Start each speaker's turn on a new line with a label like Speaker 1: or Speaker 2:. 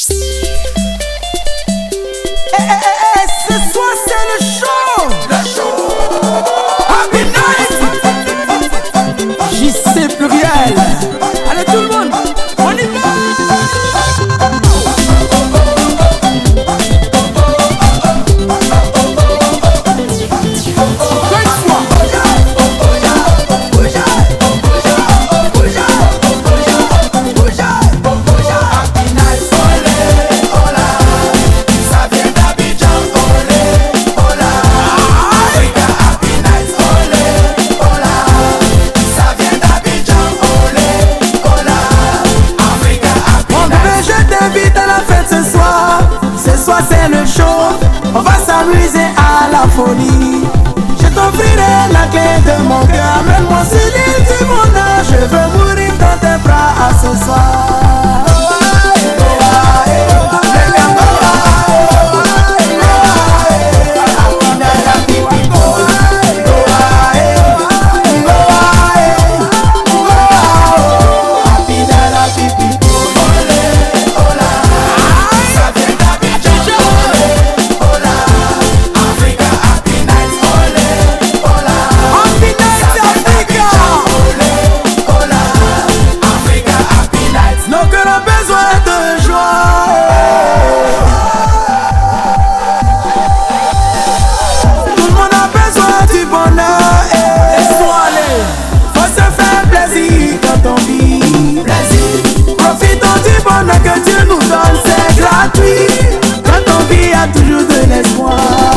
Speaker 1: Ce soir c'est le show. Happy Night. JC Pluriel. Allez tout le monde, on y va. Ce soir c'est le show, on va s'amuser à la folie. Je t'offrirai la clé de mon cœur, amène-moi sur l'île du bonheur. Je veux mourir dans tes bras à ce soir. Que Dieu nous donne, c'est gratuit. Quand on vit, il y a toujours de l'espoir.